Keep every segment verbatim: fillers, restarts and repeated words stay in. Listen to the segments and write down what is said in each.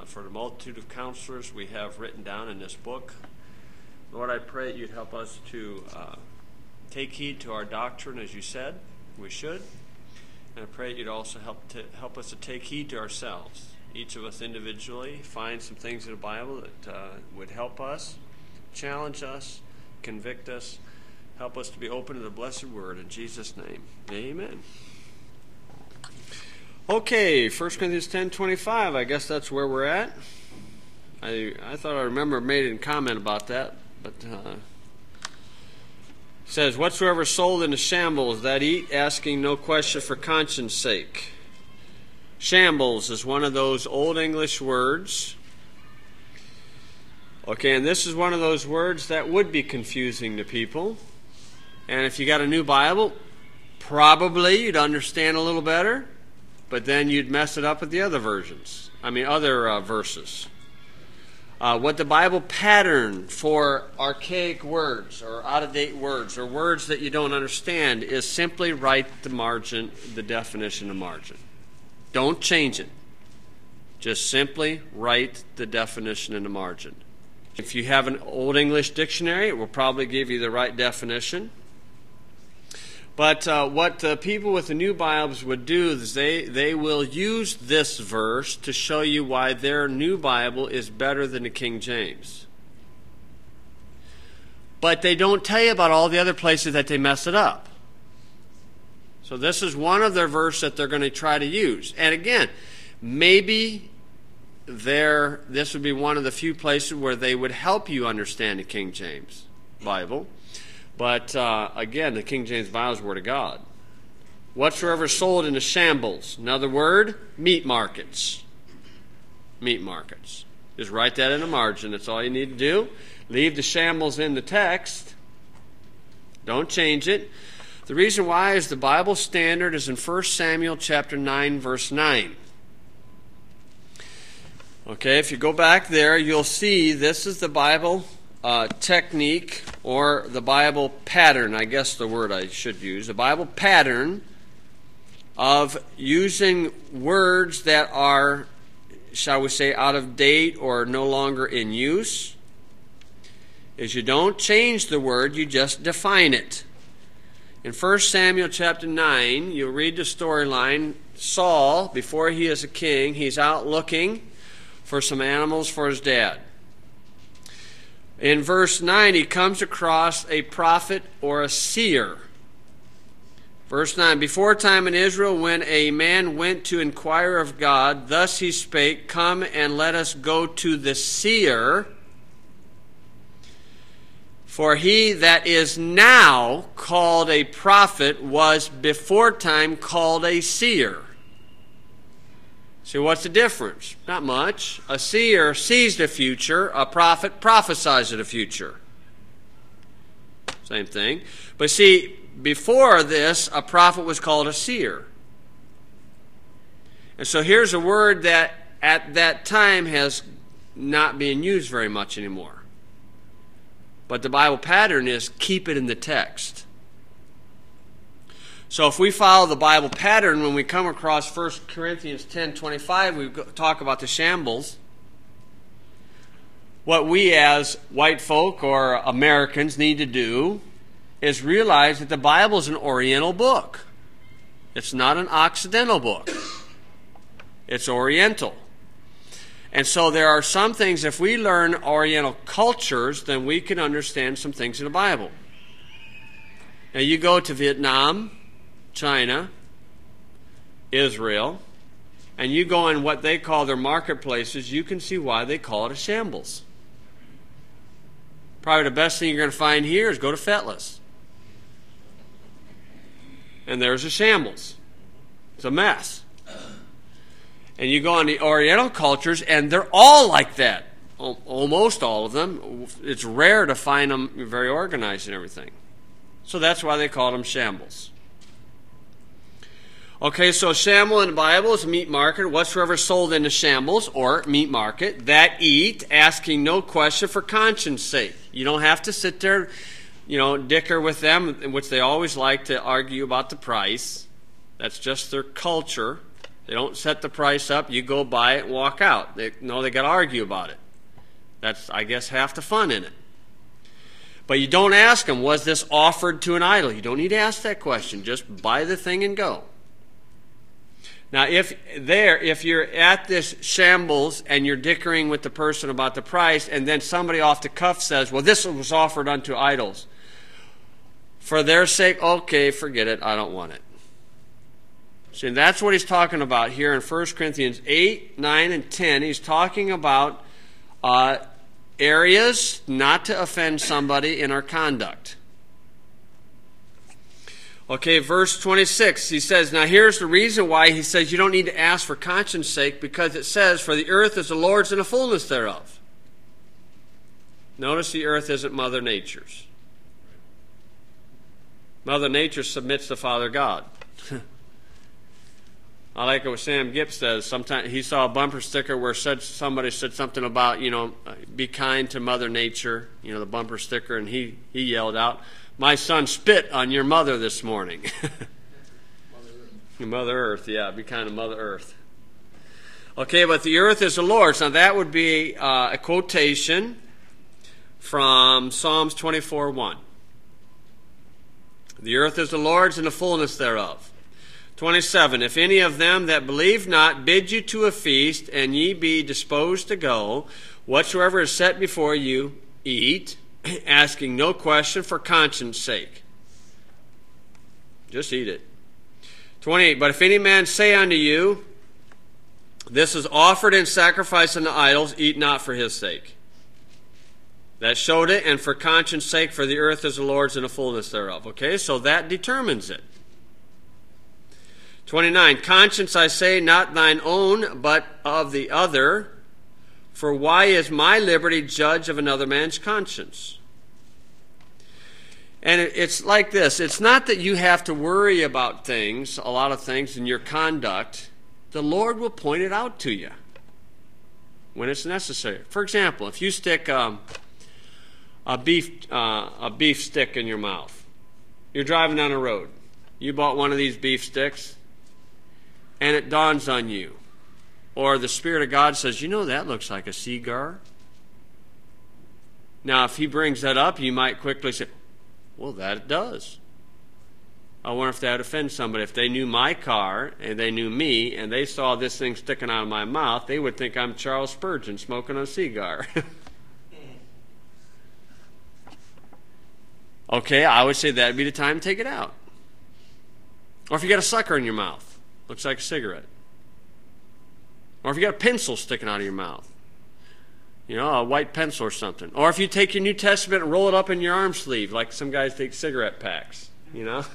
uh, for the multitude of counselors we have written down in this book. Lord, I pray that you'd help us to uh, take heed to our doctrine, as you said we should. And I pray that you'd also help to help us to take heed to ourselves. Each of us individually find some things in the Bible that uh, would help us, challenge us, convict us, help us to be open to the blessed word. In Jesus' name, amen. Okay, First Corinthians ten twenty-five. I guess that's where we're at. I I thought I remember made a comment about that, but uh, it says, "Whatsoever sold into shambles, that eat, asking no question for conscience sake." Shambles is one of those old English words. Okay, and this is one of those words that would be confusing to people. And if you got a new Bible, probably you'd understand a little better, but then you'd mess it up with the other versions. I mean, other uh, verses. Uh, what the Bible pattern for archaic words or out-of-date words or words that you don't understand is simply write the margin, the definition of margin. Don't change it. Just simply write the definition in the margin. If you have an Old English dictionary, it will probably give you the right definition. But uh, what the people with the new Bibles would do is they, they will use this verse to show you why their new Bible is better than the King James. But they don't tell you about all the other places that they mess it up. So this is one of their verses that they're going to try to use. And again, maybe there this would be one of the few places where they would help you understand the King James Bible. But uh, again, the King James Bible is the Word of God. Whatsoever sold into shambles. Another word, meat markets. Meat markets. Just write that in the margin. That's all you need to do. Leave the shambles in the text. Don't change it. The reason why is the Bible standard is in First Samuel chapter nine, verse nine. Okay, if you go back there, you'll see this is the Bible uh, technique, or the Bible pattern, I guess the word I should use. The Bible pattern of using words that are, shall we say, out of date or no longer in use, is you don't change the word, you just define it. In First Samuel chapter nine, you'll read the storyline. Saul, before he is a king, he's out looking for some animals for his dad. In verse nine, he comes across a prophet or a seer. Verse nine, before time in Israel, when a man went to inquire of God, thus he spake, come and let us go to the seer. For he that is now called a prophet was before time called a seer. See, what's the difference? Not much. A seer sees the future. A prophet prophesies of the future. Same thing. But see, before this, a prophet was called a seer. And so here's a word that at that time has not been used very much anymore. But the Bible pattern is keep it in the text. So if we follow the Bible pattern, when we come across First Corinthians ten twenty-five, we talk about the shambles. What we as white folk or Americans need to do is realize that the Bible is an Oriental book. It's not an Occidental book. It's Oriental. And so there are some things, if we learn Oriental cultures, then we can understand some things in the Bible. Now you go to Vietnam, China, Israel, and you go in what they call their marketplaces, you can see why they call it a shambles. Probably the best thing you're going to find here is go to Fetlis. And there's a shambles. It's a mess. And you go on the Oriental cultures, and they're all like that. Almost all of them. It's rare to find them very organized and everything. So that's why they call them shambles. Okay, so shamble in the Bible is a meat market. Whatsoever sold into shambles, or meat market, that eat, asking no question for conscience sake. You don't have to sit there, you know, dicker with them, which they always like to argue about the price. That's just their culture. They don't set the price up. You go buy it and walk out. They, no, they got to argue about it. That's, I guess, half the fun in it. But you don't ask them, was this offered to an idol? You don't need to ask that question. Just buy the thing and go. Now, if there, if you're at this shambles and you're dickering with the person about the price, and then somebody off the cuff says, well, this was offered unto idols. For their sake, okay, forget it. I don't want it. See, that's what he's talking about here in First Corinthians eight, nine, and ten. He's talking about uh, areas not to offend somebody in our conduct. Okay, verse twenty-six, he says, now here's the reason why he says you don't need to ask for conscience sake, because it says, for the earth is the Lord's and the fullness thereof. Notice the earth isn't Mother Nature's. Mother Nature submits to Father God. I like what Sam Gipp says. Sometimes he saw a bumper sticker where said somebody said something about, you know, be kind to Mother Nature, you know, the bumper sticker, and he, he yelled out, my son spit on your mother this morning. Mother Earth. Mother Earth, yeah, be kind of Mother Earth. Okay, but the earth is the Lord's. Now that would be uh, a quotation from Psalms twenty-four one. The earth is the Lord's and the fullness thereof. twenty-seven, if any of them that believe not bid you to a feast, and ye be disposed to go, whatsoever is set before you, eat, asking no question for conscience sake. Just eat it. twenty-eight, but if any man say unto you, this is offered in sacrifice unto idols, eat not for his sake. That showed it, and for conscience sake, for the earth is the Lord's and the fullness thereof. Okay, so that determines it. twenty-nine, conscience, I say, not thine own, but of the other. For why is my liberty judge of another man's conscience? And it's like this. It's not that you have to worry about things, a lot of things in your conduct. The Lord will point it out to you when it's necessary. For example, if you stick um, a beef uh, a beef stick in your mouth, you're driving down the road. You bought one of these beef sticks, and it dawns on you. Or the Spirit of God says, you know, that looks like a cigar. Now, if he brings that up, you might quickly say, well, that it does. I wonder if that would offend somebody. If they knew my car, and they knew me, and they saw this thing sticking out of my mouth, they would think I'm Charles Spurgeon smoking a cigar. Okay, I would say that would be the time to take it out. Or if you got a sucker in your mouth, looks like a cigarette. Or if you got a pencil sticking out of your mouth, you know, a white pencil or something. Or if you take your New Testament and roll it up in your arm sleeve, like some guys take cigarette packs, you know.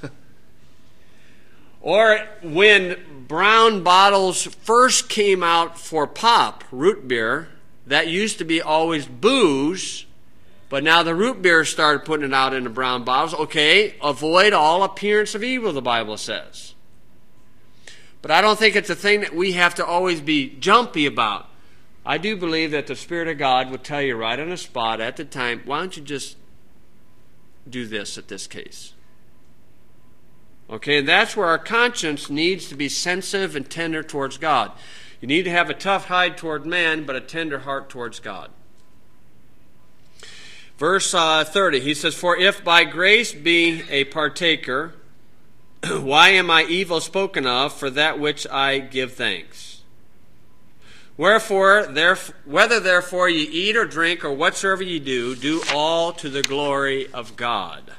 Or when brown bottles first came out for pop, root beer, that used to be always booze, but now the root beer started putting it out in the brown bottles. Okay, avoid all appearance of evil, the Bible says. But I don't think it's a thing that we have to always be jumpy about. I do believe that the Spirit of God will tell you right on the spot at the time, why don't you just do this at this case? Okay, and that's where our conscience needs to be sensitive and tender towards God. You need to have a tough hide toward man, but a tender heart towards God. Verse uh, thirty, he says, for if by grace be a partaker, why am I evil spoken of for that which I give thanks? Wherefore, theref- whether therefore ye eat or drink or whatsoever ye do, do all to the glory of God.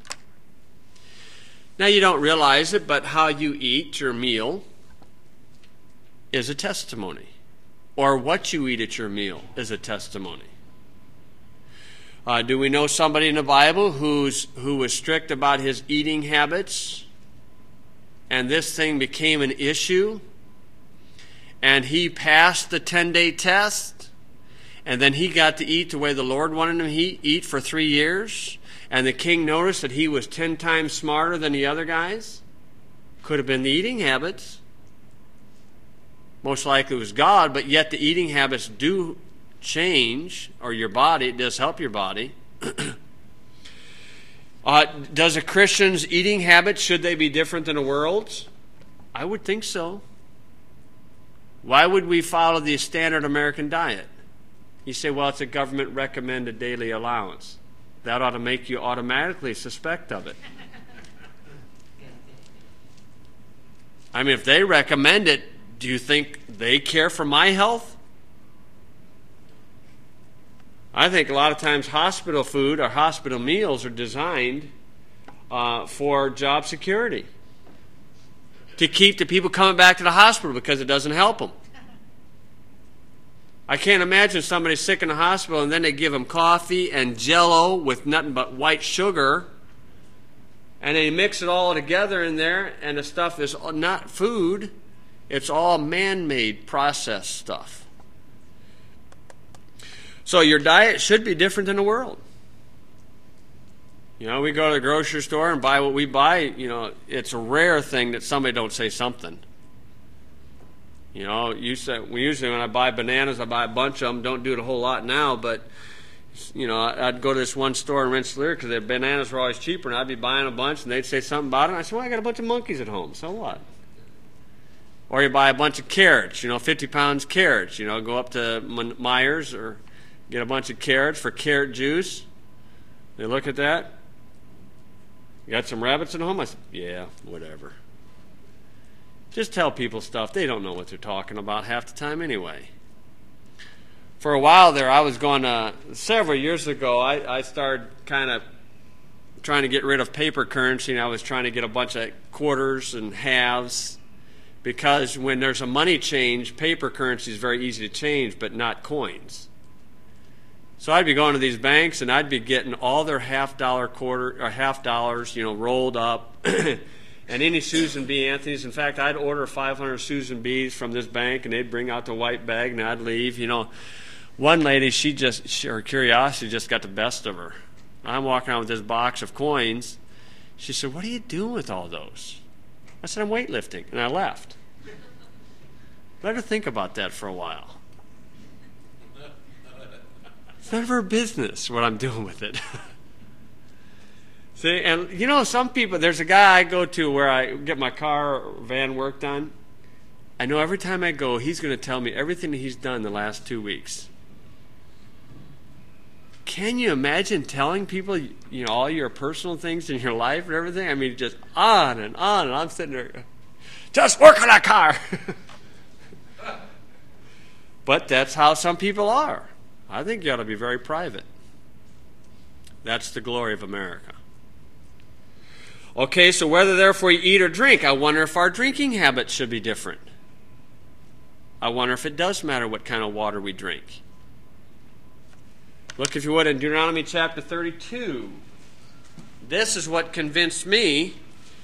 Now you don't realize it, but how you eat your meal is a testimony. Or what you eat at your meal is a testimony. Uh, do we know somebody in the Bible who's who was strict about his eating habits? And this thing became an issue, and he passed the ten-day test, and then he got to eat the way the Lord wanted him to eat for three years, and the king noticed that he was ten times smarter than the other guys? Could have been the eating habits. Most likely it was God, but yet the eating habits do change, or your body, it does help your body. Uh, does a Christian's eating habits, should they be different than the world's? I would think so. Why would we follow the standard American diet? You say, well, it's a government recommended daily allowance. That ought to make you automatically suspect of it. I mean, if they recommend it, do you think they care for my health? I think a lot of times hospital food or hospital meals are designed uh, for job security, to keep the people coming back to the hospital because it doesn't help them. I can't imagine somebody sick in the hospital and then they give them coffee and Jell-O with nothing but white sugar, and they mix it all together in there, and the stuff is not food. It's all man-made processed stuff. So your diet should be different than the world. You know, we go to the grocery store and buy what we buy. You know, it's a rare thing that somebody don't say something. You know, you say, we usually when I buy bananas, I buy a bunch of them. Don't do it a whole lot now, but you know, I'd go to this one store in Rensselaer because the bananas were always cheaper, and I'd be buying a bunch, and they'd say something about it. And I said, well, I got a bunch of monkeys at home, so what? Or you buy a bunch of carrots, you know, fifty pounds carrots. You know, go up to Myers or get a bunch of carrots for carrot juice. They look at that. You got some rabbits at home? I said, yeah, whatever. Just tell people stuff. They don't know what they're talking about half the time anyway. For a while there, I was going to, several years ago, I, I started kind of trying to get rid of paper currency, and I was trying to get a bunch of quarters and halves, because when there's a money change, paper currency is very easy to change, but not coins. So I'd be going to these banks, and I'd be getting all their half dollar quarter or half dollars, you know, rolled up, and any Susan B. Anthony's. In fact, I'd order five hundred Susan B's from this bank, and they'd bring out the white bag, and I'd leave. You know, one lady, she just she, her curiosity just got the best of her. I'm walking around with this box of coins. She said, "What are you doing with all those?" I said, "I'm weightlifting," and I left. Let her think about that for a while. It's none of her business what I'm doing with it. See, and you know, some people, there's a guy I go to where I get my car or van work done. I know every time I go, he's going to tell me everything that he's done the last two weeks. Can you imagine telling people, you know, all your personal things in your life and everything? I mean, just on and on, and I'm sitting there, just work on that car. But that's how some people are. I think you ought to be very private. That's the glory of America. Okay, so whether therefore you eat or drink, I wonder if our drinking habits should be different. I wonder if it does matter what kind of water we drink. Look, if you would, in Deuteronomy chapter thirty-two. This is what convinced me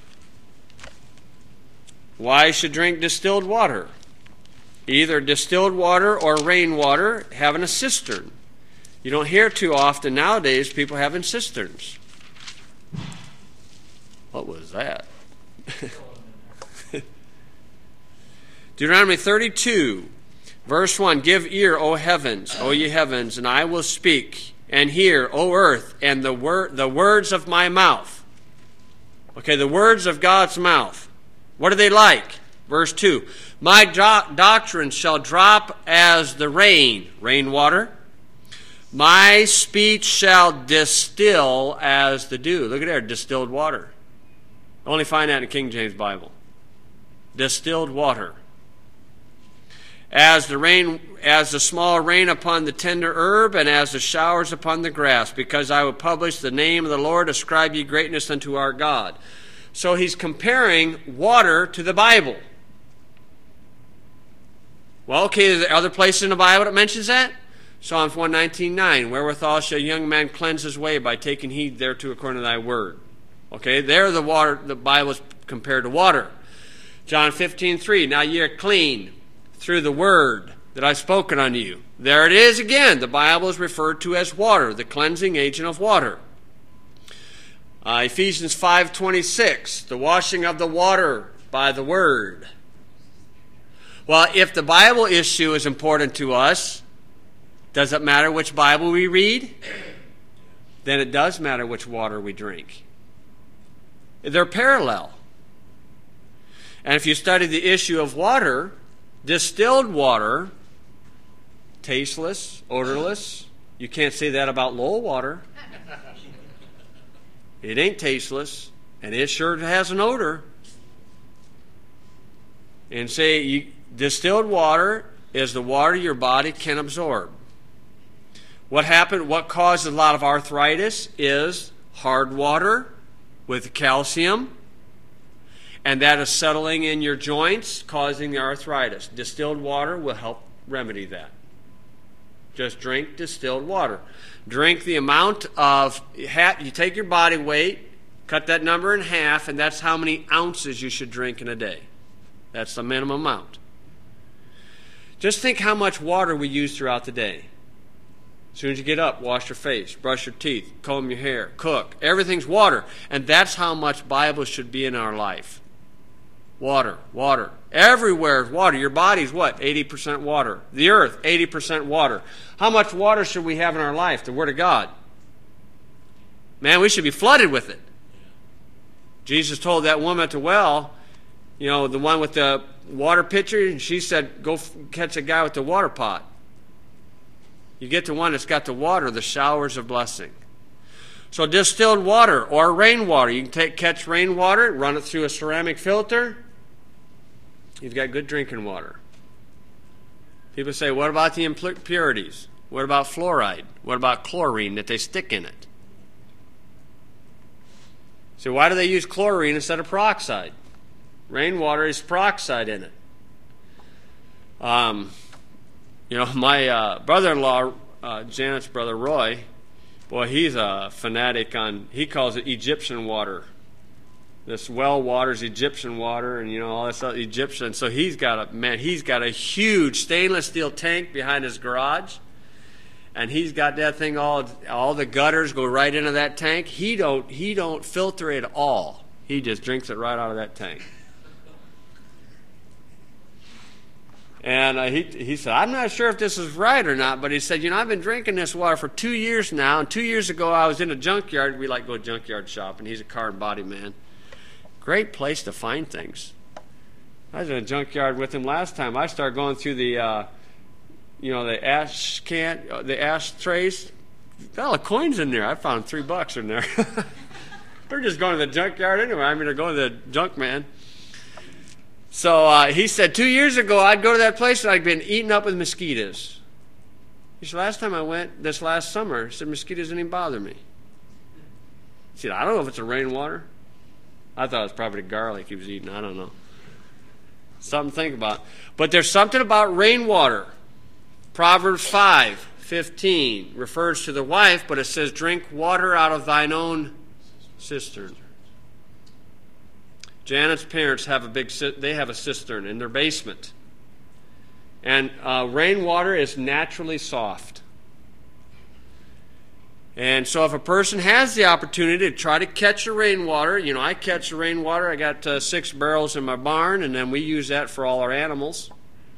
why I should drink distilled water. Either distilled water or rainwater, having a cistern. You don't hear too often nowadays people having cisterns. What was that? Deuteronomy thirty-two, verse one, give ear, O heavens, O ye heavens, and I will speak, and hear, O earth, and the wor- the words of my mouth. Okay, the words of God's mouth. What are they like? Verse two, my do- doctrine shall drop as the rain, rainwater. My speech shall distill as the dew. Look at there, distilled water. Only find that in the King James Bible. Distilled water. As the rain, as the small rain upon the tender herb, and as the showers upon the grass, because I will publish the name of the Lord, ascribe ye greatness unto our God. So he's comparing water to the Bible. Well, okay, are there other places in the Bible that mentions that? Psalms one nineteen, nine, wherewithal shall a young man cleanse his way by taking heed thereto according to thy word. Okay, there the water, the Bible is compared to water. John fifteen, three, now ye are clean through the word that I've spoken unto you. There it is again. The Bible is referred to as water, the cleansing agent of water. Uh, Ephesians five, twenty-six, the washing of the water by the word. Well, if the Bible issue is important to us, does it matter which Bible we read? Then it does matter which water we drink. They're parallel. And if you study the issue of water, Distilled water, tasteless, odorless. You can't say that about Lowell water. It ain't tasteless, and it sure has an odor. And say you, distilled water is the water your body can absorb. What happened? What causes a lot of arthritis is hard water with calcium, and that is settling in your joints, causing the arthritis. Distilled water will help remedy that. Just drink distilled water. Drink the amount of, you take your body weight, cut that number in half, and that's how many ounces you should drink in a day. That's the minimum amount. Just think how much water we use throughout the day. As soon as you get up, wash your face, brush your teeth, comb your hair, cook. Everything's water. And that's how much Bible should be in our life. Water, water. Everywhere is water. Your body's what? eighty percent water. The earth, eighty percent water. How much water should we have in our life? The Word of God. Man, we should be flooded with it. Jesus told that woman at the well, you know, the one with the water pitcher, and she said, go f- catch a guy with the water pot. You get the one that's got the water, the showers of blessing. So distilled water or rainwater. You can take catch rainwater, run it through a ceramic filter. You've got good drinking water. People say, what about the impurities? What about fluoride? What about chlorine that they stick in it? So why do they use chlorine instead of peroxide? Rainwater is peroxide in it. Um, you know, my uh, brother-in-law, uh, Janet's brother Roy, boy, he's a fanatic on, he calls it Egyptian water. This well water is Egyptian water, and you know all this other Egyptian. So he's got a man. He's got a huge stainless steel tank behind his garage, and he's got that thing all. All the gutters go right into that tank. He don't. He don't filter it at all. He just drinks it right out of that tank. And uh, he he said, I'm not sure if this is right or not, but he said, you know, I've been drinking this water for two years now, and two years ago I was in a junkyard. We like to go junkyard shopping. He's a car and body man. Great place to find things. I was in a junkyard with him last time. I started going through the, uh, you know, the ash can, uh, the ashtrays. Got all the coins in there. I found three bucks in there. We're just going to the junkyard anyway. I mean, they're going to the junk man. So uh, he said, two years ago, I'd go to that place and I'd been eaten up with mosquitoes. He said, last time I went, this last summer, he said, mosquitoes didn't even bother me. He said, I don't know if it's a rainwater. I thought it was probably garlic he was eating. I don't know. Something to think about. But there's something about rainwater. Proverbs five fifteen refers to the wife, but it says, drink water out of thine own cistern. Janet's parents have a big, they have a cistern in their basement. And uh, rainwater is naturally soft. And so if a person has the opportunity to try to catch a rainwater, you know, I catch the rainwater. I got uh, six barrels in my barn, and then we use that for all our animals.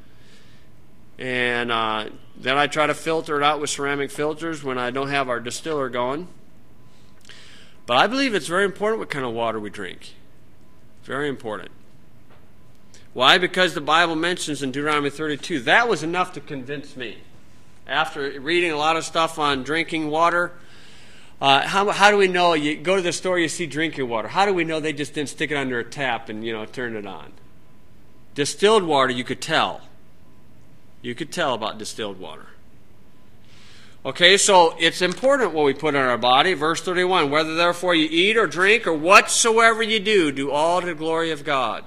And uh, then I try to filter it out with ceramic filters when I don't have our distiller going. But I believe it's very important what kind of water we drink. Very important. Why? Because the Bible mentions in Deuteronomy thirty-two, that was enough to convince me. After reading a lot of stuff on drinking water, uh, how, how do we know? You go to the store, you see drinking water. How do we know they just didn't stick it under a tap and, you know, turn it on? Distilled water, you could tell. You could tell about distilled water. Okay, so it's important what we put in our body. Verse thirty-one, whether therefore you eat or drink or whatsoever you do, do all to the glory of God.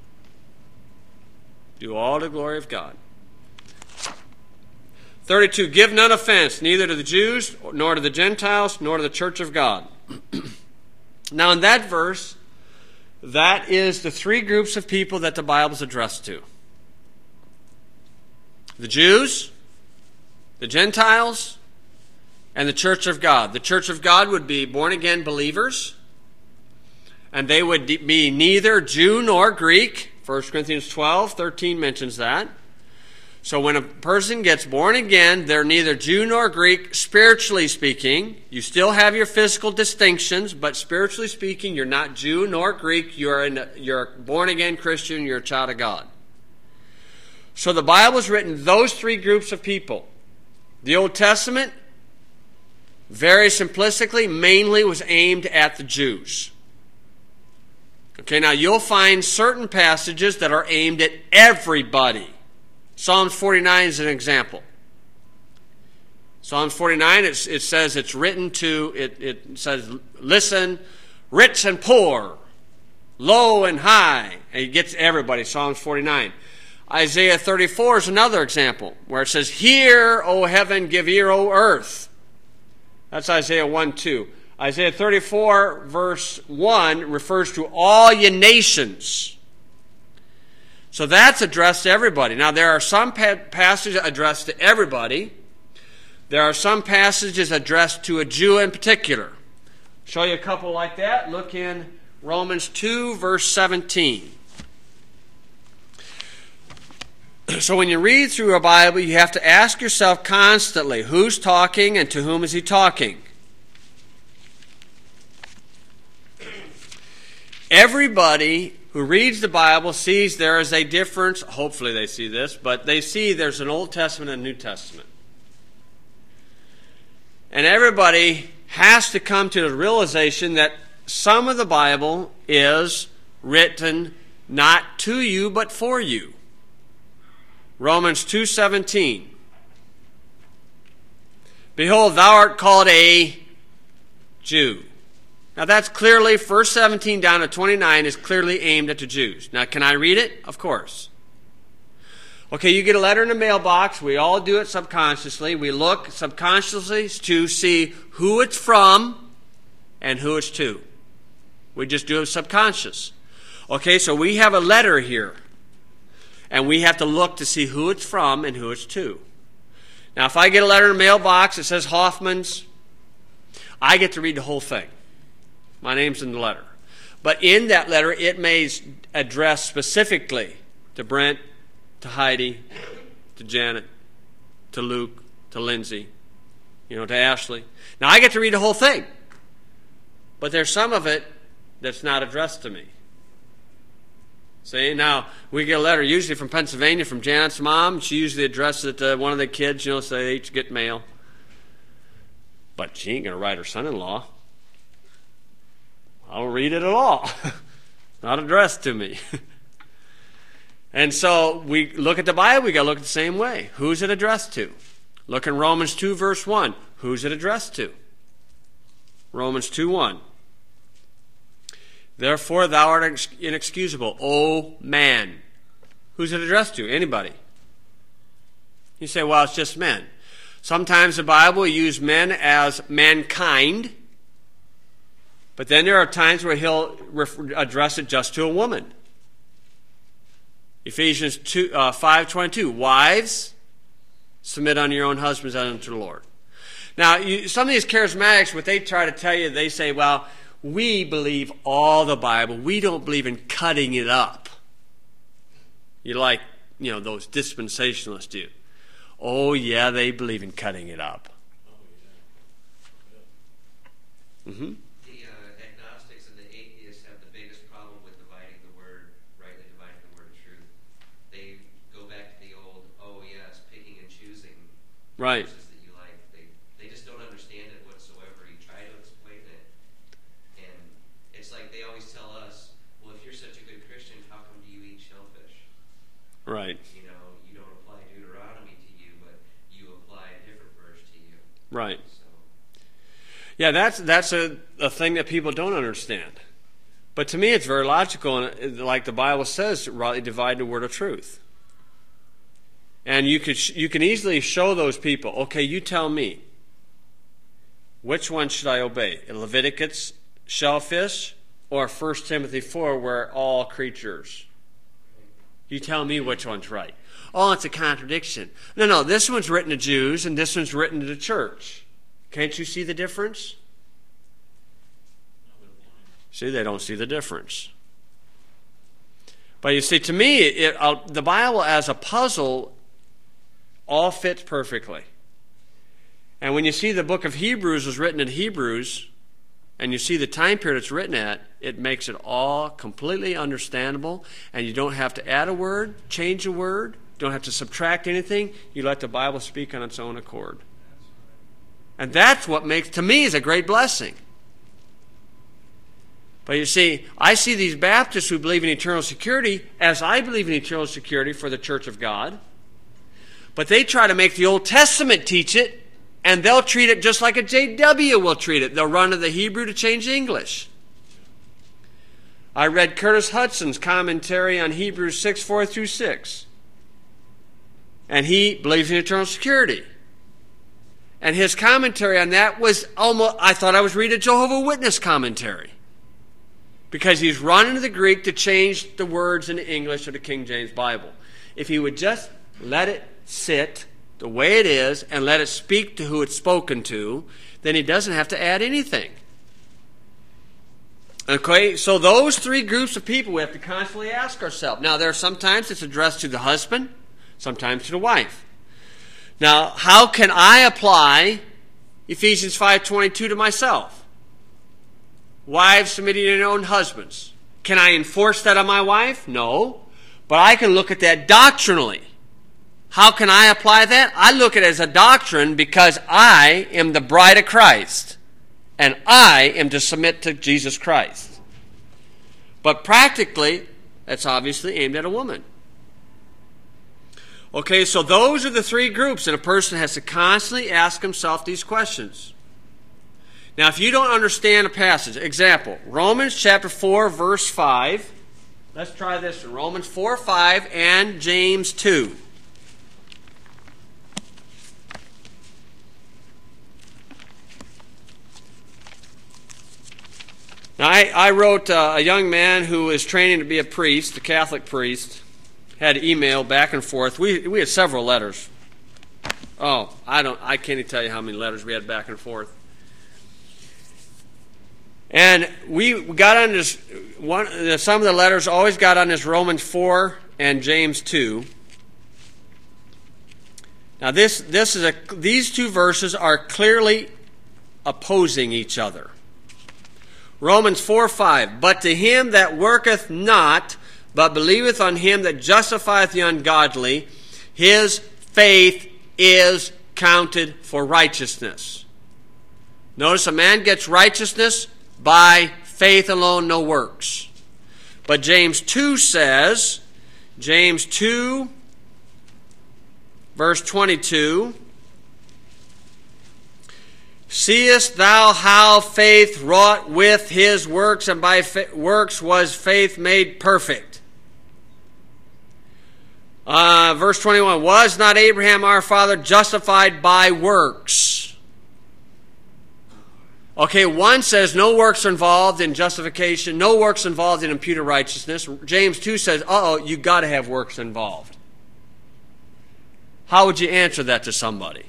Do all to the glory of God. thirty-two, give none offense, neither to the Jews, nor to the Gentiles, nor to the church of God. Now in that verse, that is the three groups of people that the Bible is addressed to. The Jews, the Gentiles, and the church of God. The church of God would be born-again believers, and they would be neither Jew nor Greek. First Corinthians twelve thirteen mentions that. So when a person gets born again, they're neither Jew nor Greek, spiritually speaking. You still have your physical distinctions, but spiritually speaking, you're not Jew nor Greek. You're, an, you're a born-again Christian. You're a child of God. So the Bible is written those three groups of people. The Old Testament, very simplistically, mainly was aimed at the Jews. Okay, now you'll find certain passages that are aimed at everybody. Psalms forty-nine is an example. Psalms forty-nine, it, it says it's written to, it, it says, listen, rich and poor, low and high. And it gets everybody, Psalms forty-nine. Isaiah thirty-four is another example, where it says, hear, O heaven, give ear, O earth. That's Isaiah one two. Isaiah thirty-four, verse one, refers to all ye nations. So that's addressed to everybody. Now, there are some pa- passages addressed to everybody. There are some passages addressed to a Jew in particular. I'll show you a couple like that. Look in Romans two, verse seventeen. So when you read through a Bible, you have to ask yourself constantly, who's talking and to whom is he talking? Everybody who reads the Bible sees there is a difference. Hopefully they see this, but they see there's an Old Testament and a New Testament. And everybody has to come to the realization that some of the Bible is written not to you, but for you. Romans two seventeen. Behold, thou art called a Jew. Now that's clearly, verse seventeen down to twenty-nine is clearly aimed at the Jews. Now can I read it? Of course. Okay, you get a letter in the mailbox. We all do it subconsciously. We look subconsciously to see who it's from and who it's to. We just do it subconscious. Okay, so we have a letter here. And we have to look to see who it's from and who it's to. Now, if I get a letter in the mailbox that says Hoffman's, I get to read the whole thing. My name's in the letter. But in that letter, it may address specifically to Brent, to Heidi, to Janet, to Luke, to Lindsay, you know, to Ashley. Now, I get to read the whole thing. But there's some of it that's not addressed to me. See, now, we get a letter usually from Pennsylvania from Janet's mom. She usually addresses it to one of the kids, you know, so they each get mail. But she ain't going to write her son-in-law. I don't read it at all. Not addressed to me. And so we look at the Bible, we got to look at the same way. Who's it addressed to? Look in Romans two, verse one. Who's it addressed to? Romans two one. Therefore thou art inexcusable, O man. Who's it addressed to? Anybody. You say, well, it's just men. Sometimes the Bible will use men as mankind, but then there are times where he'll address it just to a woman. Ephesians two, uh, five twenty-two. Wives, submit unto your own husbands as unto the Lord. Now, you, some of these charismatics, what they try to tell you, they say, well, we believe all the Bible. We don't believe in cutting it up. You like, you know, those dispensationalists do. Oh, yeah, they believe in cutting it up. Mm-hmm. The uh, agnostics and the atheists have the biggest problem with dividing the word, rightly dividing the word of truth. They go back to the old, oh, yes, picking and choosing. Right. Verses that you like. They, they just don't understand it whatsoever. You try to explain it. And it's like they always tell us, well, if you're such a good Christian, how come do you eat shellfish? Right. You know, you don't apply Deuteronomy to you, but you apply a different verse to you. Right. So, Yeah, that's that's a, a thing that people don't understand. But to me, it's very logical, and like the Bible says, rightly divide the word of truth. And you could you can easily show those people, okay, you tell me, which one should I obey? Leviticus, shellfish, or First Timothy four, where all creatures? You tell me which one's right. Oh, it's a contradiction. No, no, this one's written to Jews, and this one's written to the church. Can't you see the difference? See, they don't see the difference. But you see, to me, it, uh, the Bible as a puzzle all fits perfectly. And when you see the book of Hebrews was written in Hebrews, and you see the time period it's written at, it makes it all completely understandable, and you don't have to add a word, change a word, don't have to subtract anything. You let the Bible speak on its own accord. And that's what makes, to me, is a great blessing. But you see, I see these Baptists who believe in eternal security as I believe in eternal security for the Church of God. But they try to make the Old Testament teach it, and they'll treat it just like a J W will treat it. They'll run to the Hebrew to change English. I read Curtis Hudson's commentary on Hebrews six, four through six. And he believes in eternal security. And his commentary on that was almost, I thought I was reading a Jehovah's Witness commentary. Because he's running to the Greek to change the words into English of the King James Bible. If he would just let it sit the way it is and let it speak to who it's spoken to, then he doesn't have to add anything. Okay, so those three groups of people we have to constantly ask ourselves. Now, there are sometimes it's addressed to the husband, sometimes to the wife. Now, how can I apply Ephesians five twenty-two to myself? Wives submitting to their own husbands. Can I enforce that on my wife? No. But I can look at that doctrinally. How can I apply that? I look at it as a doctrine because I am the bride of Christ. And I am to submit to Jesus Christ. But practically, that's obviously aimed at a woman. Okay, so those are the three groups, and a person has to constantly ask himself these questions. Now, if you don't understand a passage, example, Romans chapter four, verse five. Let's try this one. Romans four, five, and James two. Now, I, I wrote uh, a young man who is training to be a priest, a Catholic priest, had email back and forth. We we had several letters. Oh, I don't. I can't even tell you how many letters we had back and forth. And we got on this. One, some of the letters always got on this Romans four and James two. Now, this this is a. These two verses are clearly opposing each other. Romans four, five. But to him that worketh not, but believeth on him that justifieth the ungodly, his faith is counted for righteousness. Notice a man gets righteousness by faith alone, no works. But James two says, James two, verse twenty-two, seest thou how faith wrought with his works, and by fa- works was faith made perfect? Uh, verse twenty-one, was not Abraham our father justified by works? Okay, one says no works are involved in justification, no works involved in imputed righteousness. James two says, uh-oh, you got to have works involved. How would you answer that to somebody?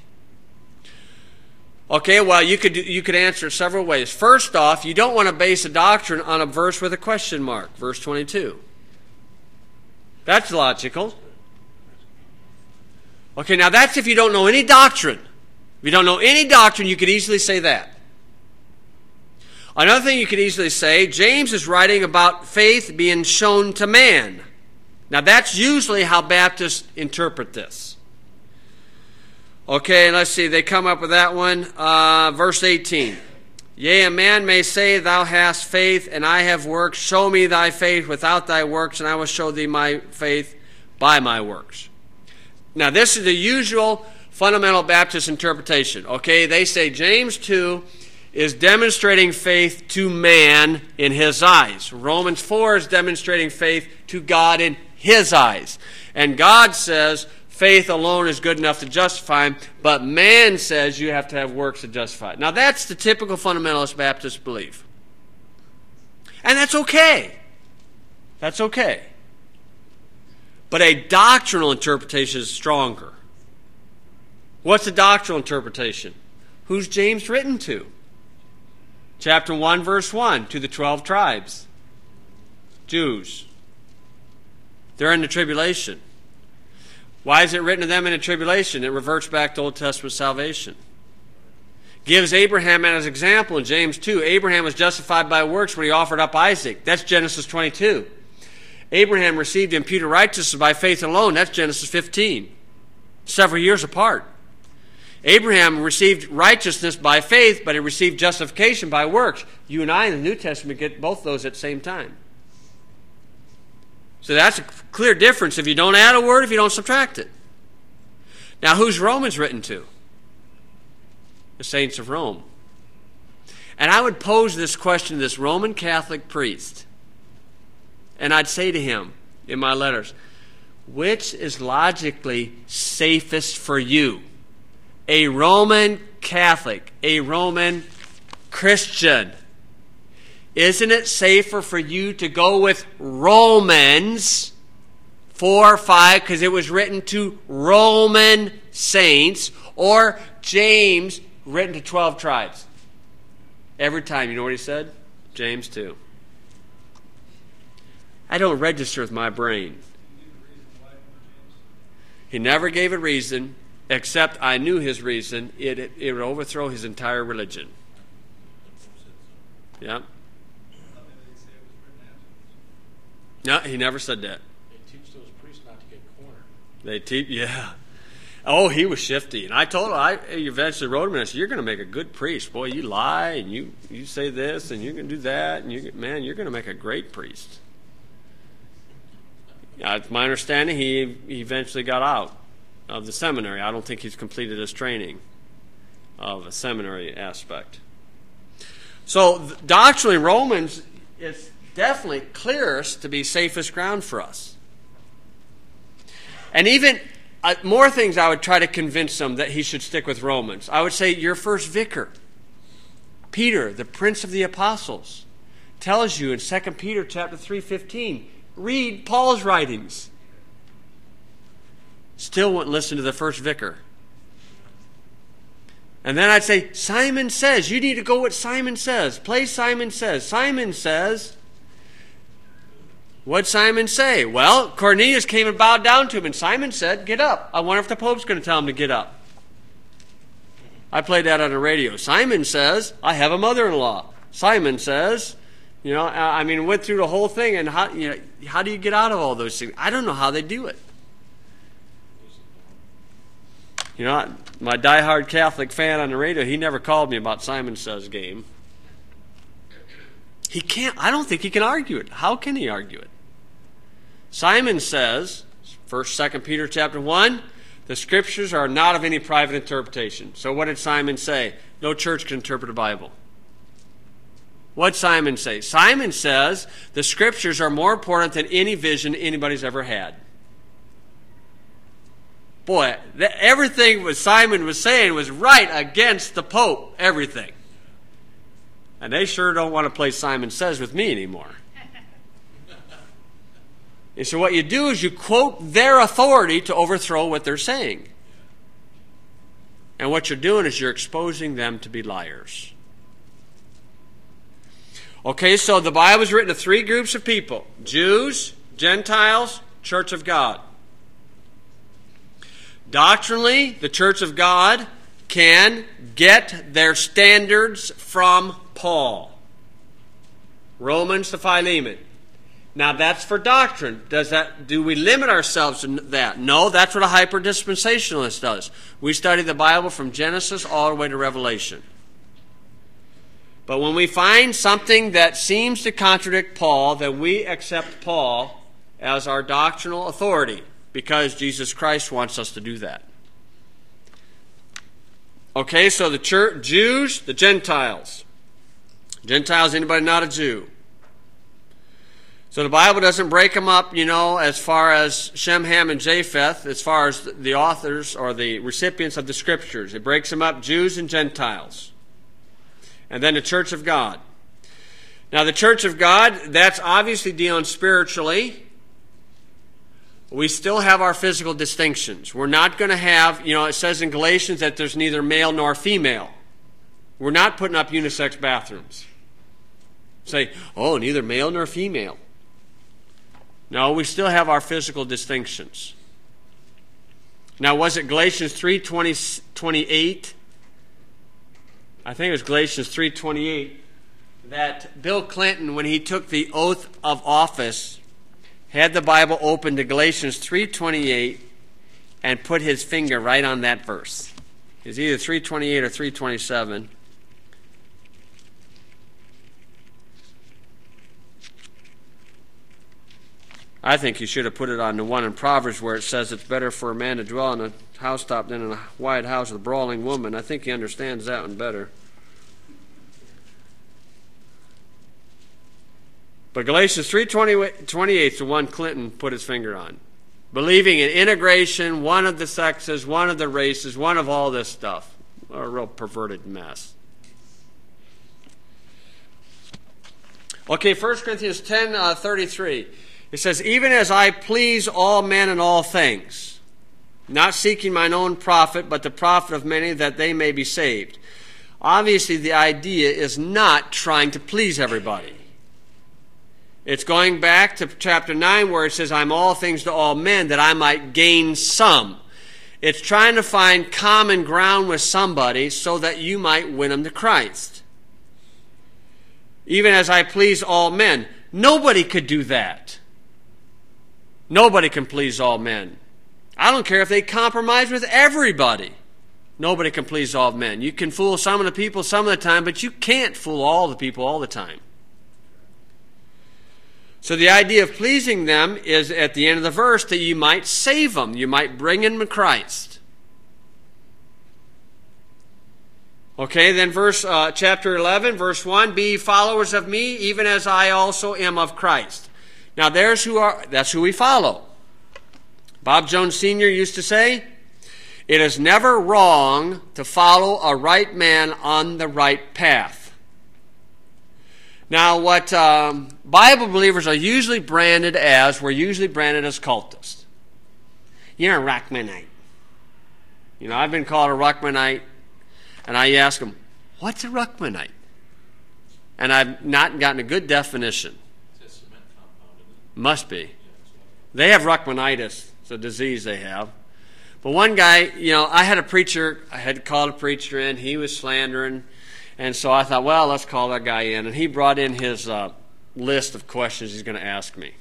Okay, well, you could you could answer it several ways. First off, you don't want to base a doctrine on a verse with a question mark, verse twenty-two. That's logical. Okay, now that's if you don't know any doctrine. If you don't know any doctrine, you could easily say that. Another thing you could easily say, James is writing about faith being shown to man. Now, that's usually how Baptists interpret this. Okay, let's see. They come up with that one. Uh, verse eighteen. Yea, a man may say, thou hast faith, and I have works. Show me thy faith without thy works, and I will show thee my faith by my works. Now, this is the usual fundamental Baptist interpretation. Okay, they say James two is demonstrating faith to man in his eyes. Romans four is demonstrating faith to God in his eyes. And God says faith alone is good enough to justify him, but man says you have to have works to justify it. Now, that's the typical fundamentalist Baptist belief. And that's okay. That's okay. But a doctrinal interpretation is stronger. What's the doctrinal interpretation? Who's James written to? Chapter one, verse one, to the twelve tribes. Jews. They're in the tribulation. Why is it written to them in the tribulation? It reverts back to Old Testament salvation. Gives Abraham as an example in James two. Abraham was justified by works when he offered up Isaac. That's Genesis twenty-two. Abraham received imputed righteousness by faith alone. That's Genesis fifteen. Several years apart. Abraham received righteousness by faith, but he received justification by works. You and I in the New Testament get both those at the same time. So that's a clear difference if you don't add a word, if you don't subtract it. Now, who's Romans written to? The saints of Rome. And I would pose this question to this Roman Catholic priest. And I'd say to him in my letters, which is logically safest for you? A Roman Catholic, a Roman Christian. Isn't it safer for you to go with Romans four or five, because it was written to Roman saints, or James, written to twelve tribes? Every time, you know what he said? James two. I don't register with my brain. He never gave a reason, except I knew his reason. It, it, it would overthrow his entire religion. Yeah. No, he never said that. They teach those priests not to get cornered. They teach, yeah. Oh, he was shifty. And I told him, I eventually wrote him, and I said, you're going to make a good priest. Boy, you lie, and you, you say this, and you can do that, and you man, you're going to make a great priest. Uh, it's my understanding he, he eventually got out of the seminary. I don't think he's completed his training of a seminary aspect. So doctrinally, Romans is definitely clearest to be safest ground for us. And even uh, more things I would try to convince them that he should stick with Romans. I would say your first vicar, Peter, the prince of the apostles, tells you in Second Peter chapter three fifteen, read Paul's writings. Still wouldn't listen to the first vicar. And then I'd say, Simon says, you need to go what Simon says. Play Simon says. Simon says, what'd Simon say? Well, Cornelius came and bowed down to him, and Simon said, get up. I wonder if the Pope's going to tell him to get up. I played that on the radio. Simon says, I have a mother-in-law. Simon says, you know, I mean, went through the whole thing, and how, you know, how do you get out of all those things? I don't know how they do it. You know, my diehard Catholic fan on the radio, he never called me about Simon Says game. He can't, I don't think he can argue it. How can he argue it? Simon says, First, Second Peter chapter one, the Scriptures are not of any private interpretation. So what did Simon say? No church can interpret the Bible. What did Simon say? Simon says the Scriptures are more important than any vision anybody's ever had. Boy, that, everything what Simon was saying was right against the Pope. Everything. And they sure don't want to play Simon Says with me anymore. And so what you do is you quote their authority to overthrow what they're saying. And what you're doing is you're exposing them to be liars. Okay, so the Bible is written to three groups of people. Jews, Gentiles, Church of God. Doctrinally, the Church of God can get their standards from Paul. Romans to Philemon. Now that's for doctrine. Does that, do we limit ourselves to that? No, that's what a hyper-dispensationalist does. We study the Bible from Genesis all the way to Revelation. But when we find something that seems to contradict Paul, then we accept Paul as our doctrinal authority, because Jesus Christ wants us to do that. Okay, so the church, Jews, the Gentiles. Gentiles, anybody not a Jew? So the Bible doesn't break them up, you know, as far as Shem, Ham, and Japheth, as far as the authors or the recipients of the Scriptures. It breaks them up, Jews and Gentiles. And then the Church of God. Now the Church of God, that's obviously dealing spiritually. We still have our physical distinctions. We're not going to have, you know, it says in Galatians that there's neither male nor female. We're not putting up unisex bathrooms. Say, oh, neither male nor female. No, we still have our physical distinctions. Now, was it Galatians three twenty-eight? I think it was Galatians three twenty-eight that Bill Clinton, when he took the oath of office, had the Bible open to Galatians three twenty-eight and put his finger right on that verse. It's either three twenty-eight or three twenty-seven. I think he should have put it on the one in Proverbs where it says it's better for a man to dwell in a housetop than in a wide house with a brawling woman. I think he understands that one better. But Galatians three twenty-eight is the one Clinton put his finger on. Believing in integration, one of the sexes, one of the races, one of all this stuff. A real perverted mess. Okay, First Corinthians ten thirty-three. It says, even as I please all men in all things, not seeking mine own profit, but the profit of many, that they may be saved. Obviously, the idea is not trying to please everybody. It's going back to chapter nine where it says, I'm all things to all men, that I might gain some. It's trying to find common ground with somebody so that you might win them to Christ. Even as I please all men. Nobody could do that. Nobody can please all men. I don't care if they compromise with everybody. Nobody can please all men. You can fool some of the people some of the time, but you can't fool all the people all the time. So the idea of pleasing them is at the end of the verse that you might save them. You might bring them to Christ. Okay, then verse uh, chapter eleven, verse one, be ye followers of me, even as I also am of Christ. Now there's who are that's who we follow. Bob Jones Senior used to say, it is never wrong to follow a right man on the right path. Now what um, Bible believers are usually branded as, we're usually branded as cultists. You're a Ruckmanite. You know, I've been called a Ruckmanite, and I ask them, what's a Ruckmanite? And I've not gotten a good definition. It's a cement compound, isn't it? Must be. Yeah, that's what They have Ruckmanitis. It's a disease they have. But one guy, you know, I had a preacher, I had called a preacher in, he was slandering, and so I thought, well, let's call that guy in. And he brought in his uh, list of questions he's going to ask me.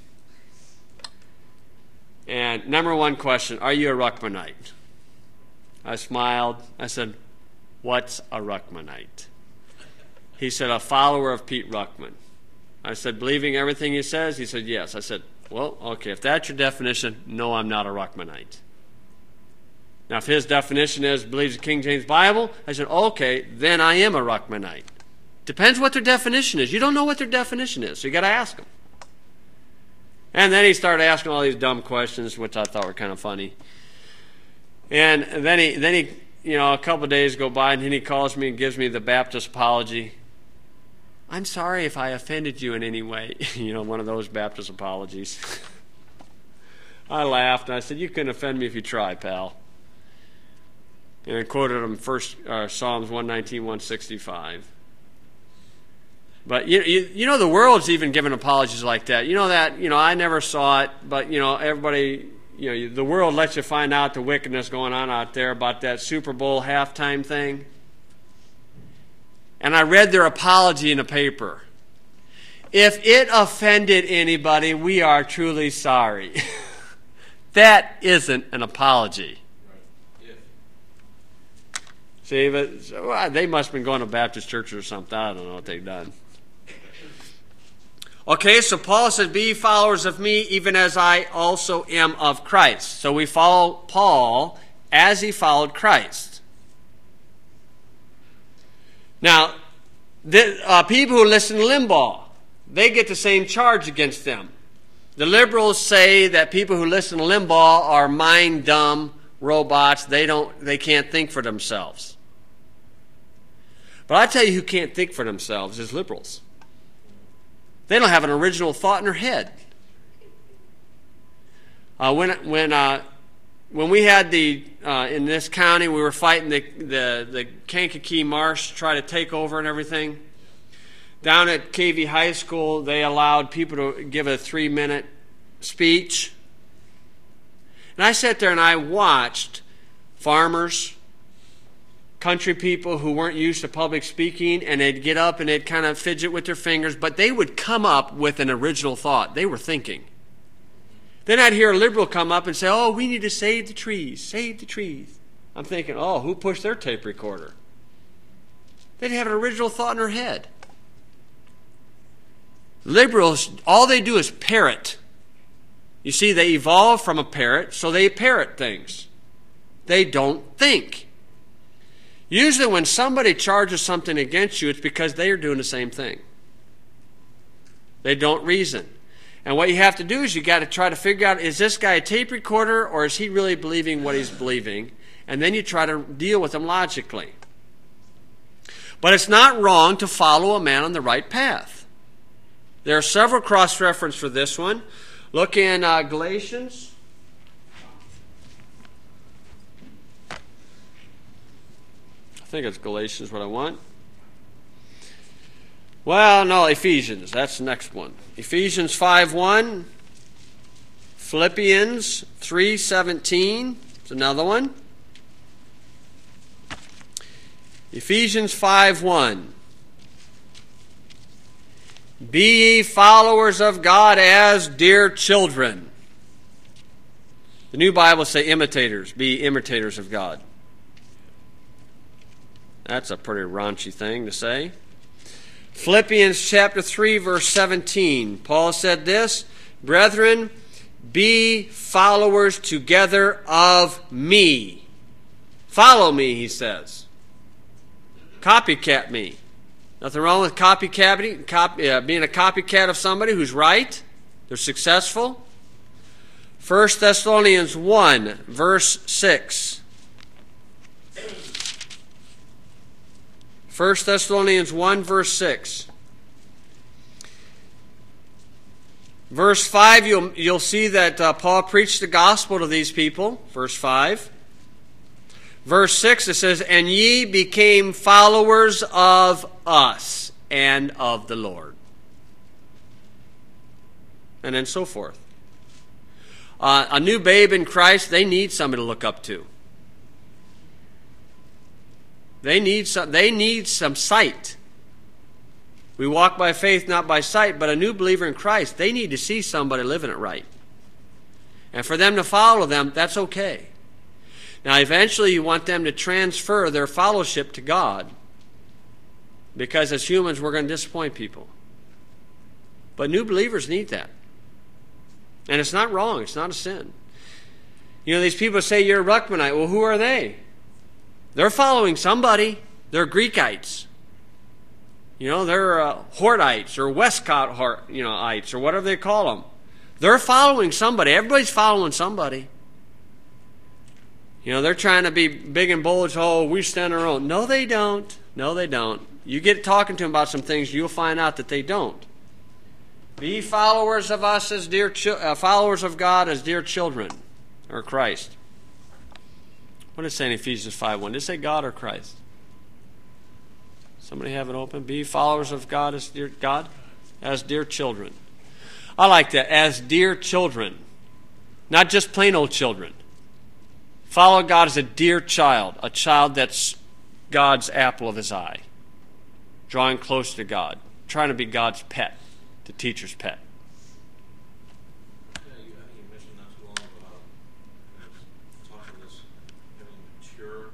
And number one question, are you a Ruckmanite? I smiled. I said, what's a Ruckmanite? He said, a follower of Pete Ruckman. I said, believing everything he says? He said, yes. I said, well, okay, if that's your definition, no, I'm not a Ruckmanite. Now, if his definition is believes the King James Bible, I said, okay, then I am a Ruckmanite. Depends what their definition is. You don't know what their definition is, so you got to ask them. And then he started asking all these dumb questions, which I thought were kind of funny. And then he, then he, you know, a couple of days go by, and then he calls me and gives me the Baptist apology. I'm sorry if I offended you in any way. You know, one of those Baptist apologies. I laughed, and I said, you couldn't offend me if you try, pal. And I quoted him first uh, Psalms one nineteen, one sixty-five. But you, you you know the world's even giving apologies like that. You know that, you know, I never saw it, but you know, everybody, you know, the world lets you find out the wickedness going on out there about that Super Bowl halftime thing. And I read their apology in the paper. If it offended anybody, we are truly sorry. That isn't an apology. See, but so, well, they must have been going to Baptist churches or something. I don't know what they've done. Okay, so Paul says, be ye followers of me, even as I also am of Christ. So we follow Paul as he followed Christ. Now, the, uh, people who listen to Limbaugh, they get the same charge against them. The liberals say that people who listen to Limbaugh are mind-dumb robots. They don't, they can't think for themselves. But I tell you who can't think for themselves is liberals. They don't have an original thought in their head. Uh, when when uh, when we had the uh, in this county, we were fighting the the the Kankakee Marsh to try to take over and everything. Down at K V High School, they allowed people to give a three-minute speech. And I sat there and I watched farmers, country people who weren't used to public speaking, and they'd get up and they'd kind of fidget with their fingers, but they would come up with an original thought. They were thinking. Then I'd hear a liberal come up and say, oh, we need to save the trees, save the trees. I'm thinking, oh, who pushed their tape recorder? They'd have an original thought in their head. Liberals, all they do is parrot. You see, they evolved from a parrot, so they parrot things. They don't think. Usually when somebody charges something against you, it's because they are doing the same thing. They don't reason. And what you have to do is you got to try to figure out, is this guy a tape recorder or is he really believing what he's believing? And then you try to deal with him logically. But it's not wrong to follow a man on the right path. There are several cross-references for this one. Look in uh, Galatians. I think it's Galatians what I want. Well, no, Ephesians. That's the next one. Ephesians five one. Philippians three seventeen. It's another one. Ephesians five one. Be ye followers of God as dear children. The New Bible say imitators. Be imitators of God. That's a pretty raunchy thing to say. Philippians chapter three, verse seventeen. Paul said this, brethren, be followers together of me. Follow me, he says. Copycat me. Nothing wrong with copycatting, copy, uh, being a copycat of somebody who's right. They're successful. First Thessalonians one, verse six. First Thessalonians one, verse six. Verse five, you'll, you'll see that uh, Paul preached the gospel to these people. Verse five. Verse six, it says, and ye became followers of us and of the Lord. And then so forth. Uh, a new babe in Christ, they need somebody to look up to. They need some, they need some sight. We walk by faith, not by sight, but a new believer in Christ, they need to see somebody living it right. And for them to follow them, that's okay. Now, eventually you want them to transfer their fellowship to God, because as humans we're going to disappoint people. But new believers need that. And it's not wrong. It's not a sin. You know, these people say you're a Ruckmanite. Well, who are they? They're following somebody. They're Greekites. You know, they're uh, Hortites or Westcott, Hort, you know, ites or whatever they call them. They're following somebody. Everybody's following somebody. You know, they're trying to be big and bold. Oh, we stand our own. No, they don't. No, they don't. You get talking to them about some things, you'll find out that they don't. Be followers of us as dear chi- uh, followers of God as dear children, or Christ. What does it say in Ephesians five one? Did it say God or Christ? Somebody have it open. Be followers of God as dear God, as dear children. I like that. As dear children, not just plain old children. Follow God as a dear child, a child that's God's apple of his eye, drawing close to God, trying to be God's pet, the teacher's pet. Yeah, you, I think you mentioned not too long about uh, talking this having a mature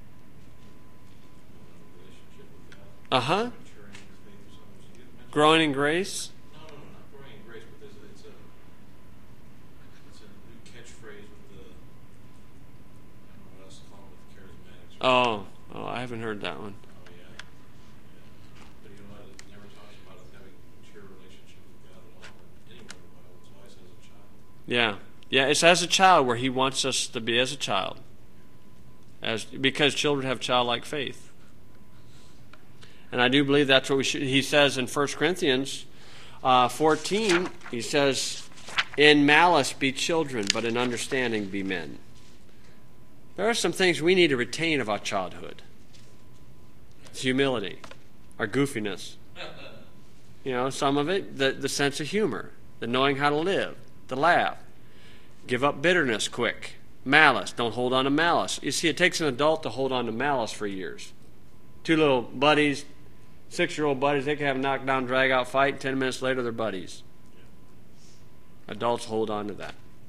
uh, relationship with God. Uh-huh. Maturing in your faith or something. So you mentioned- Growing in grace. No, no, no, not growing in grace, but there's a, it's a it's a new catchphrase with the I don't know what else to call it with the charismatics. Oh, oh, I haven't heard that one. Oh yeah. yeah. But you know what? It never talks about us having a mature relationship with God at all. Anywhere in the Bible, it's always as a child. Yeah. Yeah, it's as a child where he wants us to be as a child. As because children have childlike faith. And I do believe that's what we should. He says in First Corinthians uh, fourteen, he says, in malice be children, but in understanding be men. There are some things we need to retain of our childhood. It's humility, our goofiness. You know, some of it, the, the sense of humor, the knowing how to live, the laugh. Give up bitterness quick. Malice, don't hold on to malice. You see, it takes an adult to hold on to malice for years. Two little buddies, six-year-old buddies, they can have a knockdown, drag-out fight, and ten minutes later they're buddies. Adults hold on to that.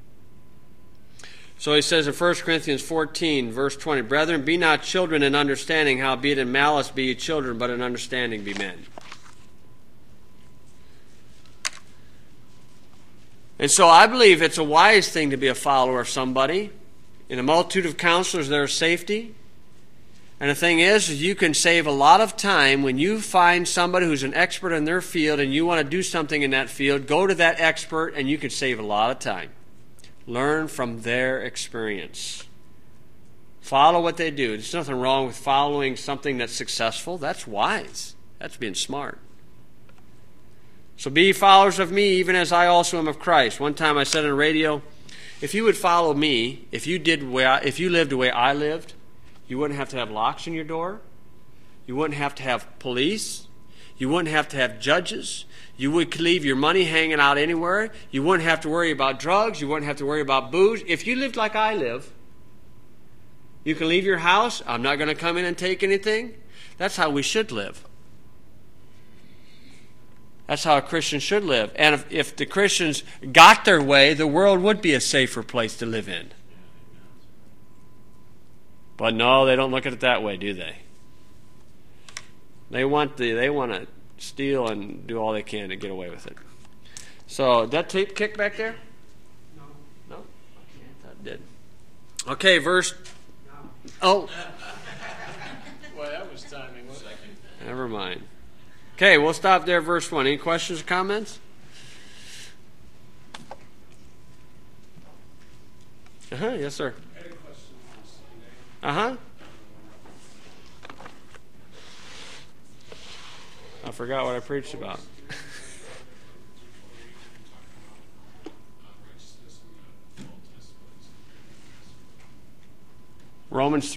So he says in First Corinthians fourteen, verse twenty, Brethren, be not children in understanding, howbeit in malice be ye children, but in understanding be men. And so I believe it's a wise thing to be a follower of somebody. In a multitude of counselors there is safety. And the thing is, is, you can save a lot of time when you find somebody who's an expert in their field and you want to do something in that field. Go to that expert and you can save a lot of time. Learn from their experience. Follow what they do. There's nothing wrong with following something that's successful. That's wise. That's being smart. So be followers of me, even as I also am of Christ. One time I said on the radio, if you would follow me, if you did the way I, if you lived the way I lived, you wouldn't have to have locks in your door. You wouldn't have to have police. You wouldn't have to have judges. You would leave your money hanging out anywhere. You wouldn't have to worry about drugs. You wouldn't have to worry about booze. If you lived like I live, you can leave your house. I'm not going to come in and take anything. That's how we should live. That's how a Christian should live. And if, if the Christians got their way, the world would be a safer place to live in. But no, they don't look at it that way, do they? They want the they want to steal and do all they can to get away with it. So, that tape kick back there? No. No? Okay, I thought it did. Okay, verse... No. Oh. Well, that was timing, wasn't it? Never mind. Okay, we'll stop there, verse one. Any questions or comments? Uh-huh, yes, sir. I had a question on Sunday. Uh-huh. I forgot what I preached about. Romans